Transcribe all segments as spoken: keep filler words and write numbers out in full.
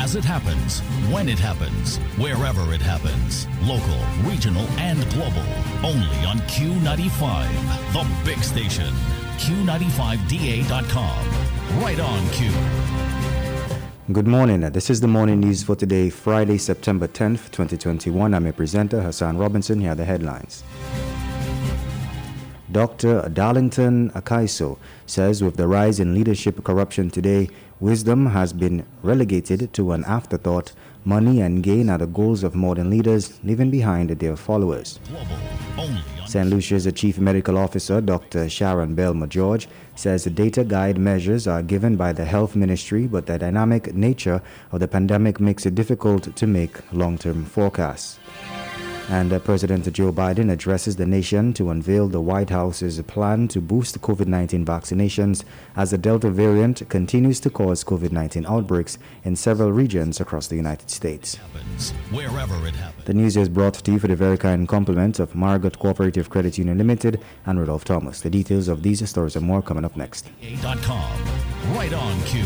as it happens, when it happens, wherever it happens. Local, regional, and global. Only on Q ninety-five, the big station. Q ninety-five D A dot com. Right on Q. Good morning. This is the morning news for today, Friday, September tenth, twenty twenty-one. I'm a presenter, Hassan Robinson. Here are the headlines. Doctor Darlington Akaiso says with the rise in leadership corruption today, wisdom has been relegated to an afterthought. Money and gain are the goals of modern leaders, leaving behind their followers. Saint Lucia's Chief Medical Officer, Doctor Sharon Belma George, says the data guide measures are given by the Health Ministry, but the dynamic nature of the pandemic makes it difficult to make long-term forecasts. And uh, President Joe Biden addresses the nation to unveil the White House's plan to boost COVID nineteen vaccinations as the Delta variant continues to cause COVID nineteen outbreaks in several regions across the United States. Wherever it happens. The news is brought to you for the very kind compliment of Margot Cooperative Credit Union Limited and Rudolph Thomas. The details of these stories and more coming up next. Right on Q.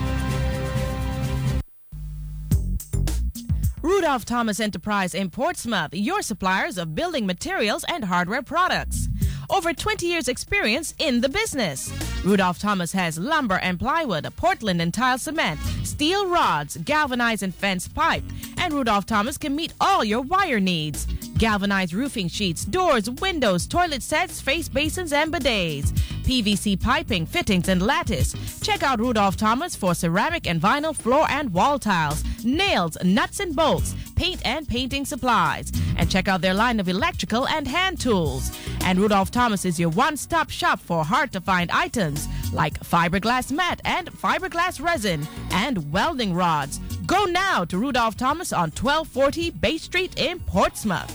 Rudolph Thomas Enterprise in Portsmouth, your suppliers of building materials and hardware products. Over twenty years experience in the business. Rudolph Thomas has lumber and plywood, Portland and tile cement, steel rods, galvanized and fence pipe, and Rudolph Thomas can meet all your wire needs. Galvanized roofing sheets, doors, windows, toilet sets, face basins, and bidets. P V C piping, fittings, and lattice. Check out Rudolph Thomas for ceramic and vinyl floor and wall tiles, nails, nuts and bolts, paint and painting supplies. And check out their line of electrical and hand tools. And Rudolph Thomas is your one-stop shop for hard-to-find items like fiberglass mat and fiberglass resin and welding rods. Go now to Rudolph Thomas on twelve forty Bay Street in Portsmouth.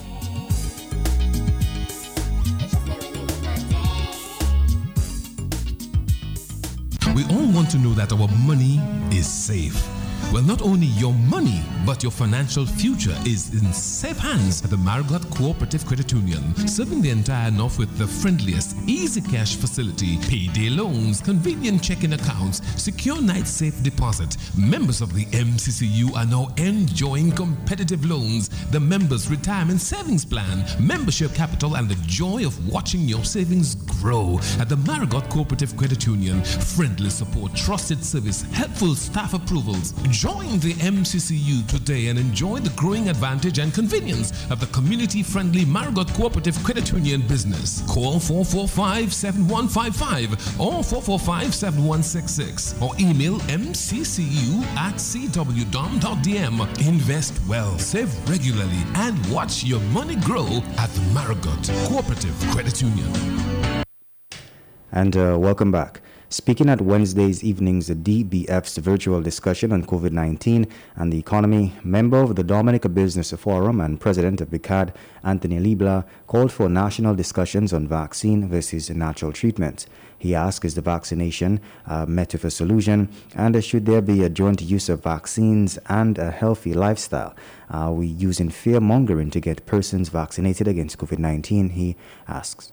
We all want to know that our money is safe. Well, not only your money, but your financial future is in safe hands at the Margot Cooperative Credit Union, serving the entire North with the friendliest, easy cash facility, payday loans, convenient checking accounts, secure night safe deposit. Members of the M C C U are now enjoying competitive loans, the members' retirement savings plan, membership capital, and the joy of watching your savings grow. At the Margot Cooperative Credit Union, friendly support, trusted service, helpful staff approvals. Join the M C C U today and enjoy the growing advantage and convenience of the community-friendly Margot Cooperative Credit Union business. Call four four five, seven one five five or four four five, seven one six six or email m c c u at c w dom dot d m. Invest well, save regularly, and watch your money grow at the Margot Cooperative Credit Union. And uh, welcome back. Speaking at Wednesday's evening's D B F's virtual discussion on COVID nineteen and the economy, member of the Dominica Business Forum and president of B C A D, Anthony Liebler, called for national discussions on vaccine versus natural treatment. He asked, is the vaccination a method for solution, and should there be a joint use of vaccines and a healthy lifestyle? Are we using fear-mongering to get persons vaccinated against COVID nineteen, he asks.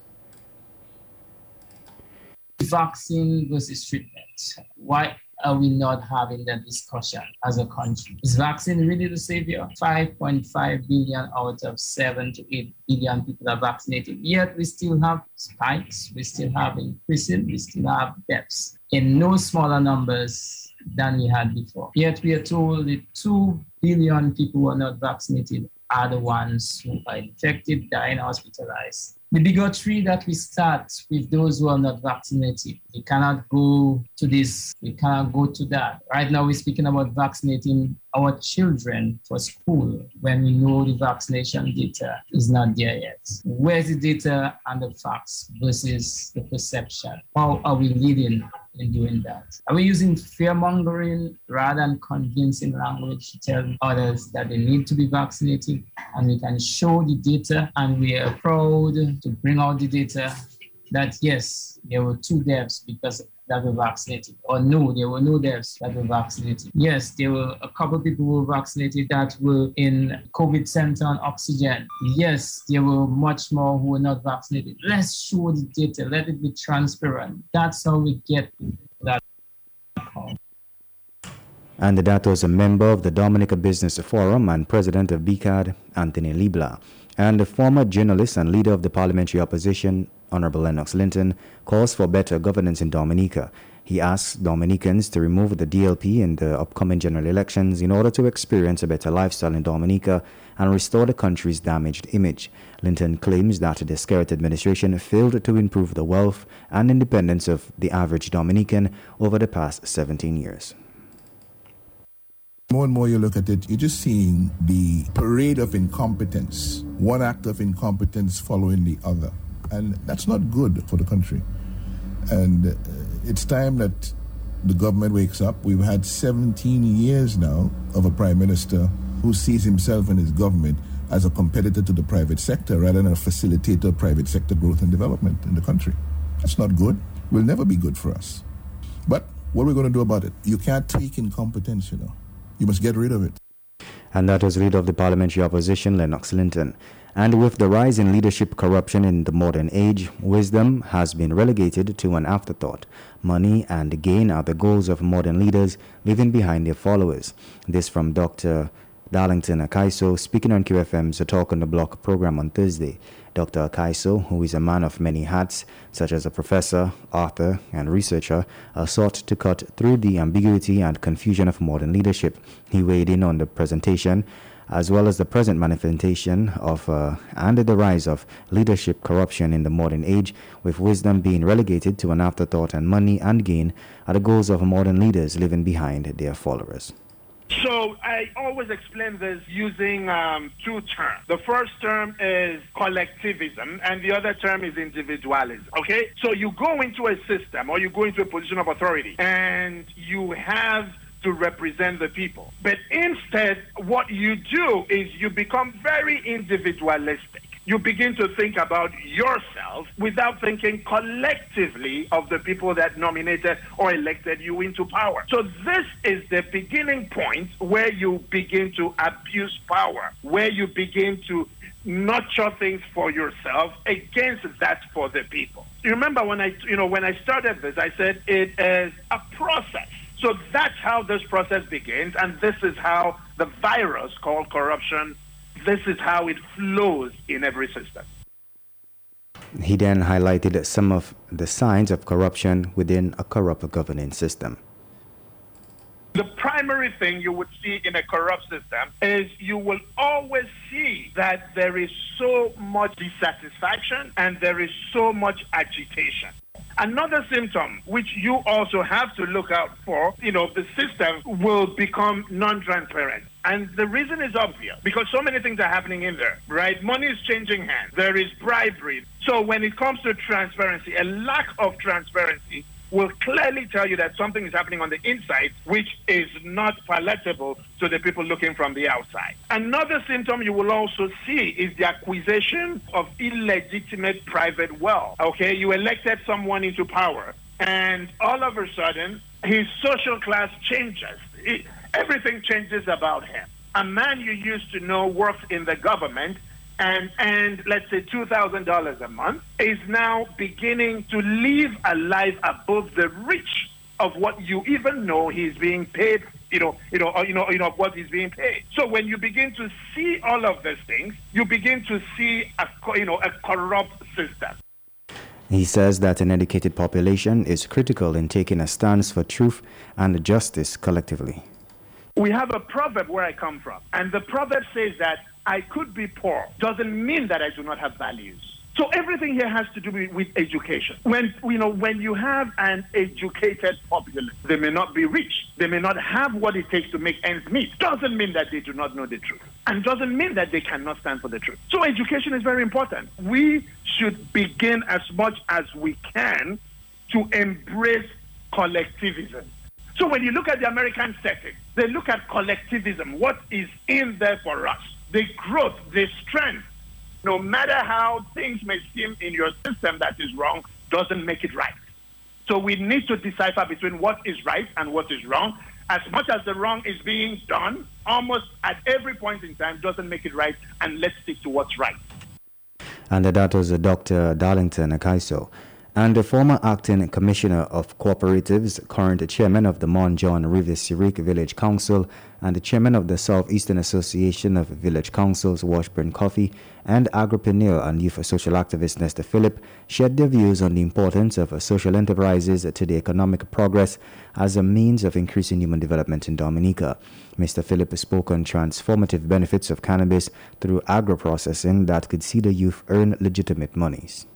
Vaccine versus treatment. Why are we not having that discussion as a country? Is vaccine really the savior? five point five billion out of seven to eight billion people are vaccinated. Yet we still have spikes, we still have increasing, we still have deaths in no smaller numbers than we had before. Yet we are told that two billion people who are not vaccinated are the ones who are infected, dying, hospitalized. The bigger tree that we start with those who are not vaccinated. We cannot go to this, we cannot go to that. Right now we're speaking about vaccinating our children for school when we know the vaccination data is not there yet. Where's the data and the facts versus the perception? How are we leading in doing that? Are we using fear-mongering rather than convincing language to tell others that they need to be vaccinated? And we can show the data, and we are proud to bring out the data that yes, there were two deaths because that were vaccinated, or no, there were no deaths that were vaccinated. Yes, there were a couple of people who were vaccinated that were in COVID center on oxygen. Yes, there were much more who were not vaccinated. Let's show the data, let it be transparent. That's how we get that. And that was a member of the Dominica Business Forum and president of B C A D, Anthony Libla. And the former journalist and leader of the parliamentary opposition, Honorable Lennox Linton, calls for better governance in Dominica. He asks Dominicans to remove the D L P in the upcoming general elections in order to experience a better lifestyle in Dominica and restore the country's damaged image. Linton claims that the Skerrit administration failed to improve the wealth and independence of the average Dominican over the past seventeen years. More and more you look at it, you're just seeing the parade of incompetence, one act of incompetence following the other. And that's not good for the country. And uh, it's time that the government wakes up. We've had seventeen years now of a prime minister who sees himself and his government as a competitor to the private sector rather than a facilitator of private sector growth and development in the country. That's not good. Will never be good for us. But what are we going to do about it? You can't tweak incompetence, you know. You must get rid of it. And that was leader of the parliamentary opposition, Lennox Linton. And with the rise in leadership corruption in the modern age, wisdom has been relegated to an afterthought. Money and gain are the goals of modern leaders, leaving behind their followers. This from Doctor Darlington Akaiso, speaking on Q F M's Talk on the Block program on Thursday. Doctor Akaiso, who is a man of many hats, such as a professor, author, and researcher, uh, sought to cut through the ambiguity and confusion of modern leadership. He weighed in on the presentation, as well as the present manifestation of uh, and the rise of leadership corruption in the modern age, with wisdom being relegated to an afterthought and money and gain are the goals of modern leaders leaving behind their followers. So I always explain this using um, two terms. The first term is collectivism and the other term is individualism. Okay? So you go into a system or you go into a position of authority and you have to represent the people. But instead, what you do is you become very individualistic. You begin to think about yourself without thinking collectively of the people that nominated or elected you into power. So this is the beginning point where you begin to abuse power, where you begin to nurture things for yourself against that for the people. You remember when I, you know, when I started this, I said it is a process. So that's how this process begins, and this is how the virus called corruption, this is how it flows in every system. He then highlighted some of the signs of corruption within a corrupt governing system. The primary thing you would see in a corrupt system is you will always see that there is so much dissatisfaction and there is so much agitation. Another symptom which you also have to look out for, you know, the system will become non-transparent. And the reason is obvious, because so many things are happening in there, right? Money is changing hands. There is bribery. So when it comes to transparency, a lack of transparency will clearly tell you that something is happening on the inside, which is not palatable to the people looking from the outside. Another symptom you will also see is the acquisition of illegitimate private wealth. Okay, you elected someone into power, and all of a sudden, his social class changes. It, everything changes about him. A man you used to know works in the government and and let's say two thousand dollars a month, is now beginning to live a life above the reach of what you even know he's being paid, you know, you know, or, you know, you know, what he's being paid. So when you begin to see all of these things, you begin to see a, you know, a corrupt system. He says that an educated population is critical in taking a stance for truth and justice collectively. We have a proverb where I come from, and the proverb says that I could be poor doesn't mean that I do not have values. So everything here has to do with, with education. When you know, when you have an educated populace, they may not be rich, they may not have what it takes to make ends meet. Doesn't mean that they do not know the truth, and doesn't mean that they cannot stand for the truth. So education is very important. We should begin as much as we can to embrace collectivism. So when you look at the American setting, they look at collectivism, what is in there for us. The growth, the strength, no matter how things may seem in your system that is wrong, doesn't make it right. So we need to decipher between what is right and what is wrong. As much as the wrong is being done, almost at every point in time, doesn't make it right, and let's stick to what's right. And that was Doctor Darlington Akaiso. And the former acting commissioner of cooperatives, current chairman of the Mont John Riviere Sirik Village Council, and the chairman of the Southeastern Association of Village Councils, Washburn Coffee, and agripreneur and youth social activist Nestor Philip shared their views on the importance of social enterprises to the economic progress as a means of increasing human development in Dominica. Mister Philip spoke on transformative benefits of cannabis through agro-processing that could see the youth earn legitimate monies.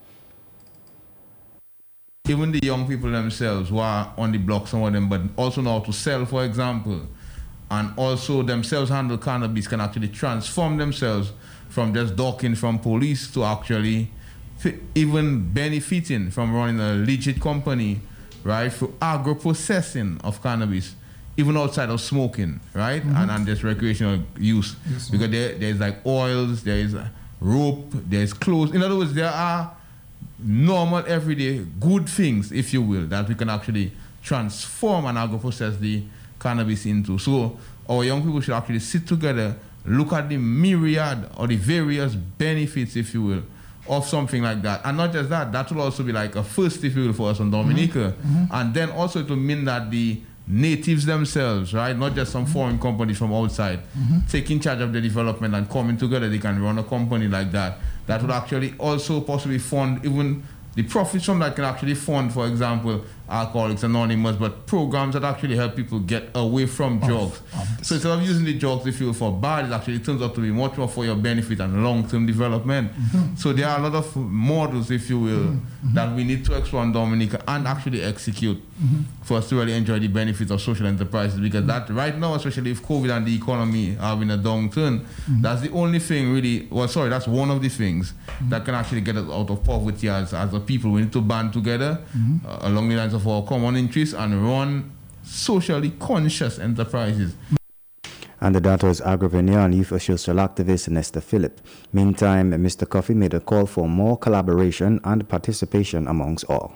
Even the young people themselves who are on the block, some of them, but also know how to sell, for example, and also themselves handle cannabis, can actually transform themselves from just docking from police to actually even benefiting from running a legit company, right, for agro-processing of cannabis, even outside of smoking, right, mm-hmm. and, and just recreational use. Yes, because there, there's like oils, there is rope, there's clothes. In other words, there are normal, everyday, good things, if you will, that we can actually transform and agro-process the cannabis into. So our young people should actually sit together, look at the myriad or the various benefits, if you will, of something like that. And not just that, that will also be like a first, if you will, for us on Dominica. Mm-hmm. And then also to mean that the natives themselves, right, not just some mm-hmm. foreign companies from outside, mm-hmm. taking charge of the development and coming together, they can run a company like that. That would actually also possibly fund even the profits from that can actually fund, for example, Alcoholics Anonymous, but programs that actually help people get away from drugs. Oh, so instead of using the drugs, if you for bad, it actually turns out to be much more for your benefit and long-term development. Mm-hmm. So there are a lot of models, if you will, mm-hmm. that we need to explore in Dominica and actually execute mm-hmm. for us to really enjoy the benefits of social enterprises. Because mm-hmm. that right now, especially if COVID and the economy are in a downturn, mm-hmm. that's the only thing really, well, sorry, that's one of the things mm-hmm. that can actually get us out of poverty as, as a people. We need to band together mm-hmm. uh, along the lines of our common interests and run socially conscious enterprises. And that was agripreneur and youth social activist Nestor Philip. Meantime, Mister Coffee made a call for more collaboration and participation amongst all.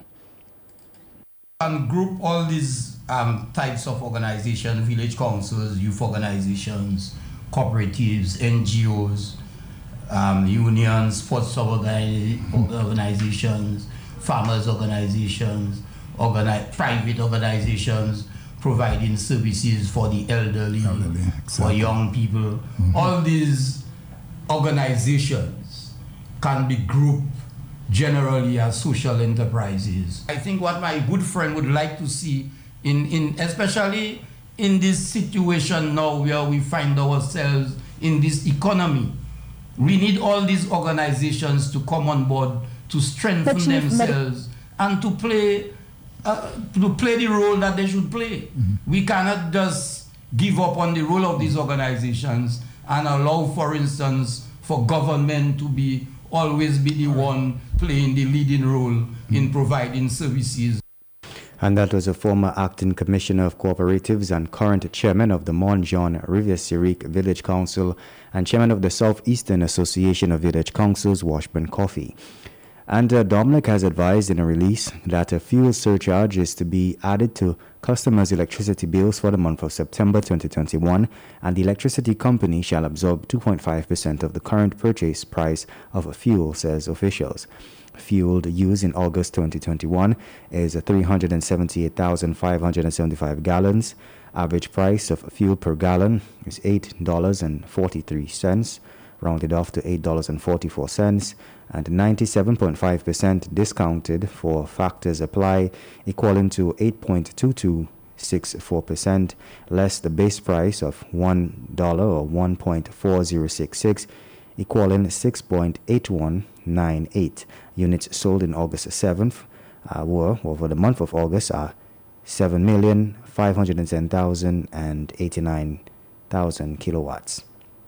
And group all these um, types of organizations, village councils, youth organizations, cooperatives, N G Os, um, unions, sports organizations, farmers organizations, organi- private organizations providing services for the elderly, elderly exactly. for young people. Mm-hmm. All these organizations can be grouped generally as social enterprises. I think what my good friend would like to see, in, in especially in this situation now where we find ourselves in this economy, we need all these organizations to come on board to strengthen themselves and to play uh, to play the role that they should play. Mm-hmm. We cannot just give up on the role of these organizations and allow, for instance, for government to be always be the one playing the leading role mm-hmm. in providing services. And that was a former acting commissioner of cooperatives and current chairman of the Mont John Riviere Sirik Village Council and chairman of the Southeastern Association of Village Councils, Washburn Coffee. And uh, Dominic has advised in a release that a fuel surcharge is to be added to customers' electricity bills for the month of September twenty twenty-one, and the electricity company shall absorb two point five percent of the current purchase price of fuel, says officials. Fuel used in August twenty twenty-one is three hundred seventy-eight thousand five hundred seventy-five gallons. Average price of fuel per gallon is eight dollars and forty-three cents, rounded off to eight dollars and forty-four cents, and ninety-seven point five percent discounted for factors apply, equaling to eight point two two six four percent, less the base price of one dollar or one point four zero six six, equaling six point eight one nine eight. Units sold in August seventh uh, were, over the month of August, are seven million five hundred ten thousand eighty-nine thousand kilowatts.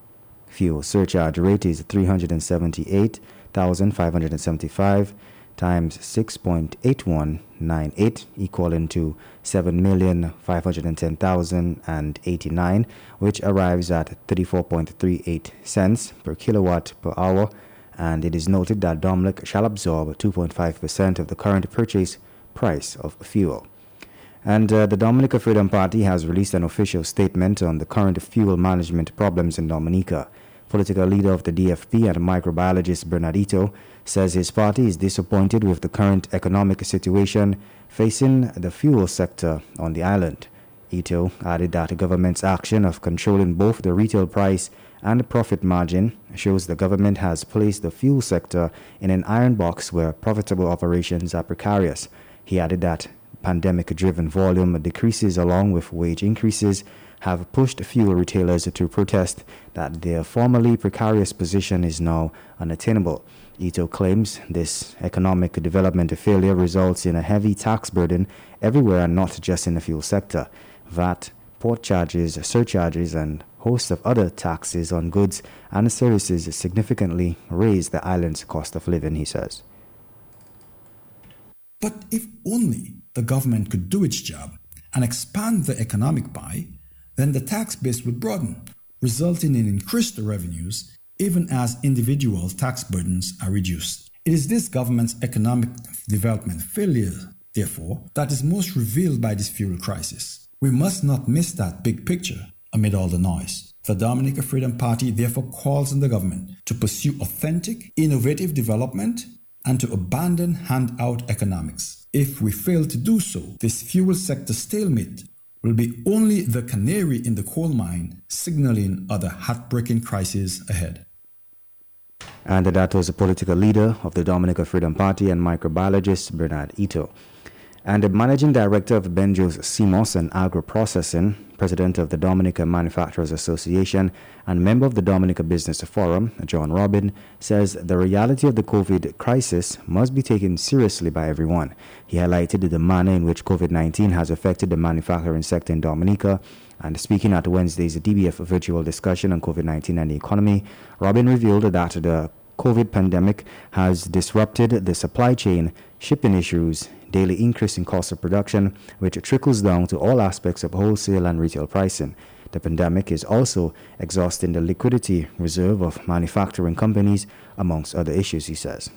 Fuel surcharge rate is three hundred seventy-eight thousand five hundred seventy-five times six point eight one nine eight, equaling to seven million five hundred ten thousand eighty-nine, which arrives at thirty-four point three eight cents per kilowatt per hour. And it is noted that Dominic shall absorb two point five percent of the current purchase price of fuel. And uh, the Dominica Freedom Party has released an official statement on the current fuel management problems in Dominica. Political leader of the D F P and microbiologist Bernard Ito says his party is disappointed with the current economic situation facing the fuel sector on the island. Ito added that the government's action of controlling both the retail price and the profit margin shows the government has placed the fuel sector in an iron box where profitable operations are precarious. He added that pandemic-driven volume decreases along with wage increases have pushed fuel retailers to protest that their formerly precarious position is now unattainable. Ito claims this economic development failure results in a heavy tax burden everywhere and not just in the fuel sector. V A T, port charges, surcharges, and hosts of other taxes on goods and services significantly raise the island's cost of living, he says. But if only the government could do its job and expand the economic pie, then the tax base would broaden, resulting in increased revenues even as individual tax burdens are reduced. It is this government's economic development failure, therefore, that is most revealed by this fuel crisis. We must not miss that big picture amid all the noise. The Dominica Freedom Party therefore calls on the government to pursue authentic, innovative development and to abandon handout economics. If we fail to do so, this fuel sector stalemate will be only the canary in the coal mine, signaling other heartbreaking crises ahead. And that was the political leader of the Dominica Freedom Party and microbiologist Bernard Ito. And the managing director of Benjo's CMOS and Agro-Processing, president of the Dominica Manufacturers Association, and member of the Dominica Business Forum, John Robin, says the reality of the COVID crisis must be taken seriously by everyone. He highlighted the manner in which COVID nineteen has affected the manufacturing sector in Dominica. And speaking at Wednesday's D B F virtual discussion on COVID nineteen and the economy, Robin revealed that the COVID pandemic has disrupted the supply chain, shipping issues, daily increase in cost of production, which trickles down to all aspects of wholesale and retail pricing. The pandemic is also exhausting the liquidity reserve of manufacturing companies, amongst other issues, he says.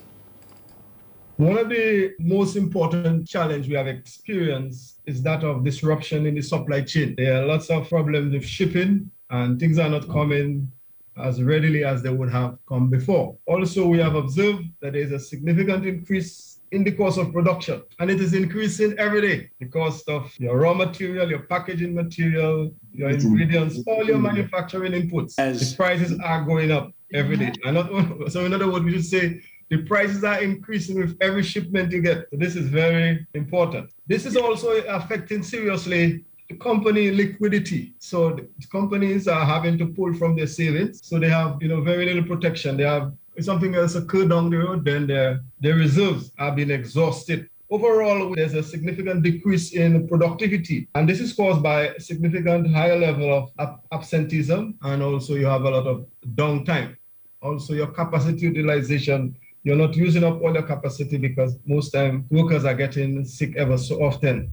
One of the most important challenges we have experienced is that of disruption in the supply chain. There are lots of problems with shipping and things are not coming as readily as they would have come before. Also, we have observed that there is a significant increase in the cost of production, and it is increasing every day. The cost of your raw material, your packaging material, your ingredients, all your manufacturing inputs, As the prices are going up every day. And not, so in other words, we should say the prices are increasing with every shipment you get. So this is very important. This is also affecting seriously the company liquidity. So the companies are having to pull from their savings. So they have, you know, very little protection. They have, if something else occurred down the road, then their, their reserves are being exhausted. Overall, there's a significant decrease in productivity. And this is caused by a significant higher level of absenteeism. And also you have a lot of downtime. Also your capacity utilization, you're not using up all your capacity because most time workers are getting sick ever so often.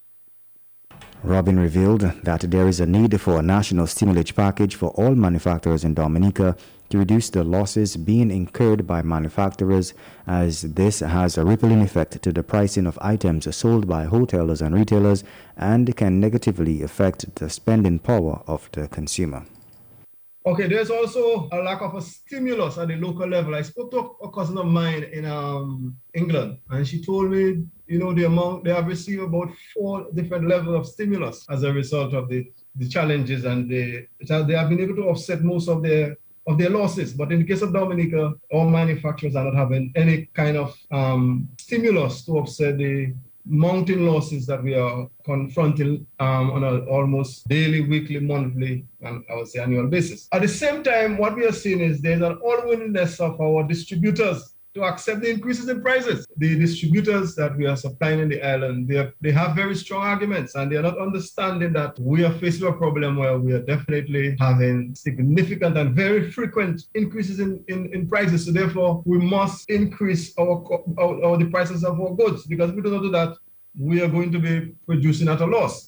Robin revealed that there is a need for a national stimulus package for all manufacturers in Dominica to reduce the losses being incurred by manufacturers, as this has a rippling effect to the pricing of items sold by wholesalers and retailers and can negatively affect the spending power of the consumer. Okay, there's also a lack of a stimulus at the local level. I spoke to a cousin of mine in um, England, and she told me, you know, the amount they have received about four different levels of stimulus as a result of the, the challenges, and they, they have been able to offset most of their of their losses. But in the case of Dominica, all manufacturers are not having any kind of um, stimulus to offset the mounting losses that we are confronting um, on an almost daily, weekly, monthly, and I would say annual basis. At the same time, what we are seeing is there's an unwillingness of our distributors to accept the increases in prices. The distributors that we are supplying in the island, they have, they have very strong arguments, and they are not understanding that we are facing a problem where we are definitely having significant and very frequent increases in, in, in prices. So therefore, we must increase our, our, our the prices of our goods, because if we do not do that, we are going to be producing at a loss.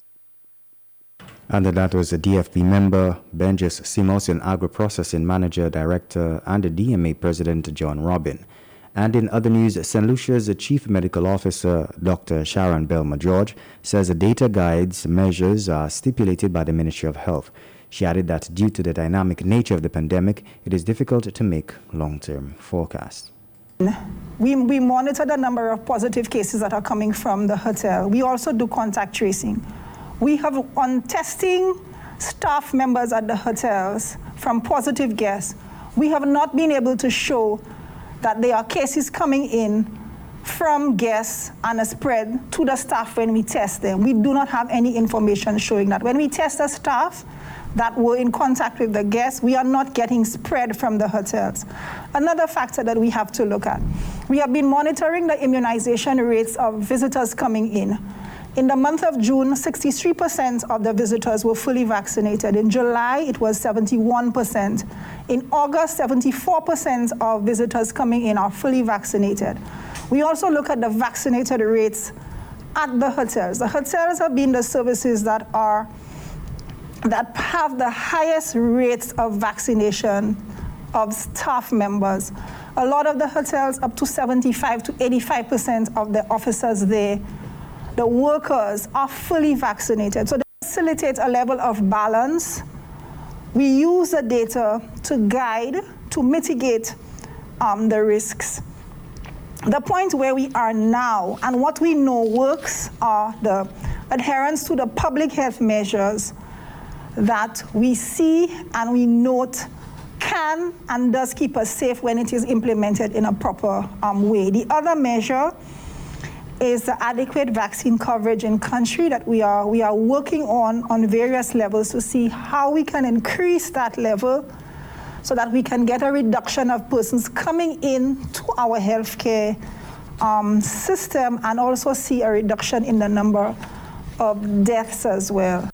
And that was the D F P member, Benjo's CMOS and Agro-Processing Manager, Director, and the D M A President, John Robin. And in other news, Saint Lucia's Chief Medical Officer, Doctor Sharon Belma George, says the data guides measures are stipulated by the Ministry of Health. She added that due to the dynamic nature of the pandemic, it is difficult to make long-term forecasts. We, we monitor the number of positive cases that are coming from the hotel. We also do contact tracing. We have, on testing staff members at the hotels from positive guests, we have not been able to show that there are cases coming in from guests and a spread to the staff when we test them. We do not have any information showing that. When we test the staff that were in contact with the guests, we are not getting spread from the hotels. Another factor that we have to look at, we have been monitoring the immunization rates of visitors coming in. In the month of June, sixty-three percent of the visitors were fully vaccinated. In July, it was seventy-one percent. In August, seventy-four percent of visitors coming in are fully vaccinated. We also look at the vaccinated rates at the hotels. The hotels have been the services that are that have the highest rates of vaccination of staff members. A lot of the hotels, up to seventy-five to eighty-five percent of the officers there, the workers are fully vaccinated. So to facilitate a level of balance, we use the data to guide, to mitigate um, the risks. The point where we are now and what we know works are the adherence to the public health measures that we see and we note can and does keep us safe when it is implemented in a proper um, way. The other measure is the adequate vaccine coverage in country that we are we are working on on various levels to see how we can increase that level so that we can get a reduction of persons coming in to our healthcare um, system and also see a reduction in the number of deaths as well.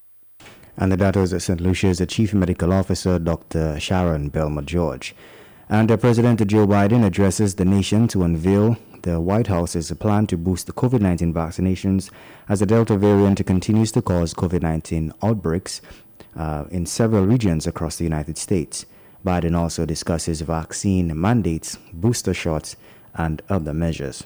And that was Saint Lucia's Chief Medical Officer, Doctor Sharon Belmore-George. And uh, President Joe Biden addresses the nation to unveil the White House's plan to boost the COVID nineteen vaccinations as the Delta variant continues to cause COVID nineteen outbreaks uh, in several regions across the United States. Biden also discusses vaccine mandates, booster shots, and other measures.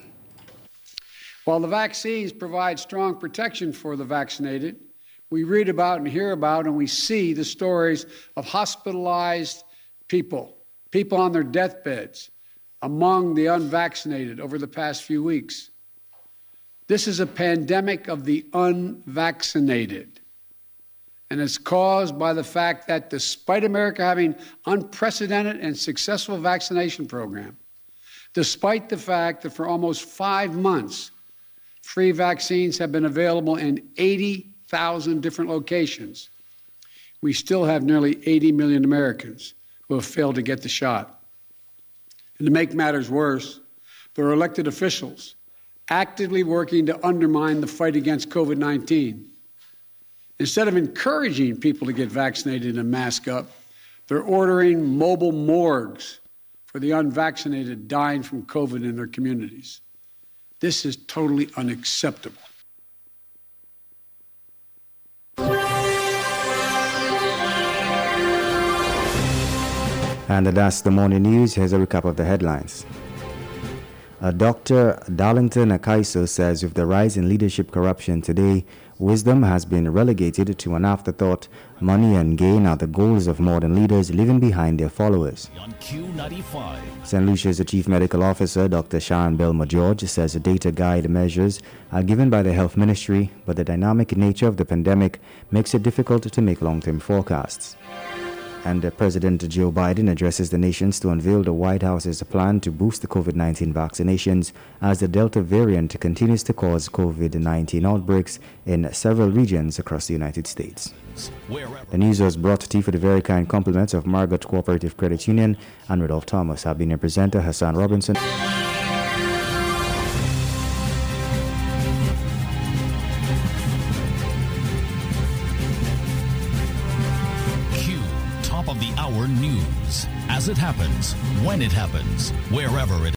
While the vaccines provide strong protection for the vaccinated, we read about and hear about and we see the stories of hospitalized people, people on their deathbeds, among the unvaccinated over the past few weeks. This is a pandemic of the unvaccinated. And it's caused by the fact that despite America having unprecedented and successful vaccination program, despite the fact that for almost five months, free vaccines have been available in eighty thousand different locations, we still have nearly eighty million Americans who have failed to get the shot. And to make matters worse, there are elected officials actively working to undermine the fight against COVID nineteen. Instead of encouraging people to get vaccinated and mask up, they're ordering mobile morgues for the unvaccinated dying from COVID in their communities. This is totally unacceptable. And that's the morning news. Here's a recap of the headlines. Uh, Doctor Darlington Akaiso says with the rise in leadership corruption today, wisdom has been relegated to an afterthought. Money and gain are the goals of modern leaders, leaving behind their followers. On Q ninety-five. Saint Lucia's Chief Medical Officer, Doctor Sharon Belmore-George, says the data guide measures are given by the Health Ministry, but the dynamic nature of the pandemic makes it difficult to make long-term forecasts. And uh, President Joe Biden addresses the nations to unveil the White House's plan to boost the COVID nineteen vaccinations as the Delta variant continues to cause COVID nineteen outbreaks in several regions across the United States. The news was brought to you for the very kind compliments of Margaret Cooperative Credit Union and Rudolph Thomas. I've been your presenter, Hassan Robinson. Of the hour news. As it happens, when it happens, wherever it